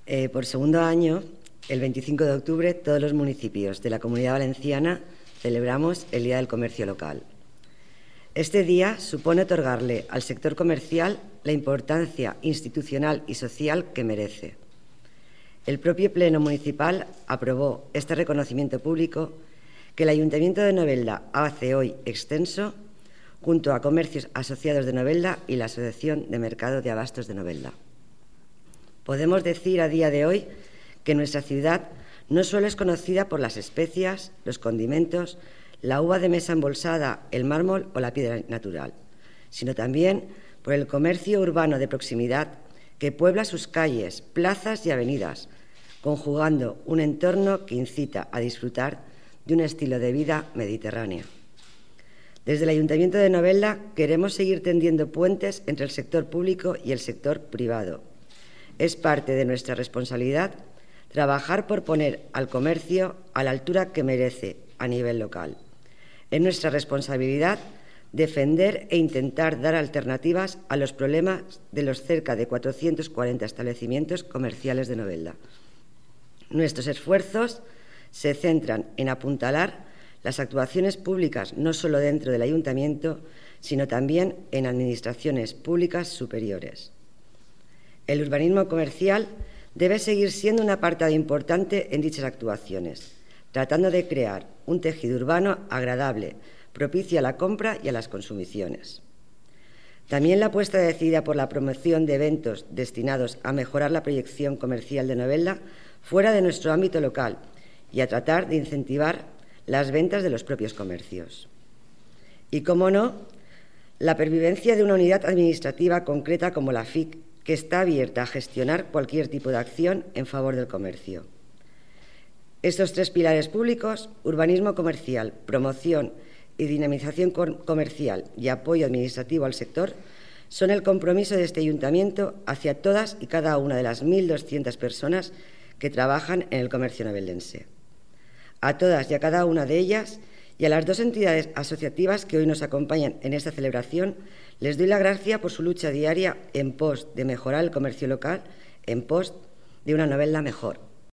Por segundo año, el 25 de octubre, todos los municipios de la Comunidad Valenciana celebramos el Día del Comercio Local. Este día supone otorgarle al sector comercial la importancia institucional y social que merece. El propio Pleno Municipal aprobó este reconocimiento público que el Ayuntamiento de Novelda hace hoy extenso junto a comercios asociados de Novelda y la Asociación de Mercado de Abastos de Novelda. Podemos decir a día de hoy que nuestra ciudad no solo es conocida por las especias, los condimentos, la uva de mesa embolsada, el mármol o la piedra natural, sino también por el comercio urbano de proximidad que puebla sus calles, plazas y avenidas, conjugando un entorno que incita a disfrutar de un estilo de vida mediterráneo. Desde el Ayuntamiento de Novelda queremos seguir tendiendo puentes entre el sector público y el sector privado. Es parte de nuestra responsabilidad trabajar por poner al comercio a la altura que merece a nivel local. Es nuestra responsabilidad defender e intentar dar alternativas a los problemas de los cerca de 440 establecimientos comerciales de Novelda. Nuestros esfuerzos se centran en apuntalar las actuaciones públicas no solo dentro del Ayuntamiento, sino también en administraciones públicas superiores. El urbanismo comercial debe seguir siendo un apartado importante en dichas actuaciones, tratando de crear un tejido urbano agradable, propicio a la compra y a las consumiciones. También la apuesta decidida por la promoción de eventos destinados a mejorar la proyección comercial de Novelda fuera de nuestro ámbito local y a tratar de incentivar las ventas de los propios comercios. Y, cómo no, la pervivencia de una unidad administrativa concreta como la FIC, que está abierta a gestionar cualquier tipo de acción en favor del comercio. Estos tres pilares públicos, urbanismo comercial, promoción y dinamización comercial y apoyo administrativo al sector, son el compromiso de este Ayuntamiento hacia todas y cada una de las 1.200 personas que trabajan en el comercio noveldense. A todas y a cada una de ellas y a las dos entidades asociativas que hoy nos acompañan en esta celebración, les doy la gracia por su lucha diaria en pos de mejorar el comercio local, en pos de una Novelda mejor.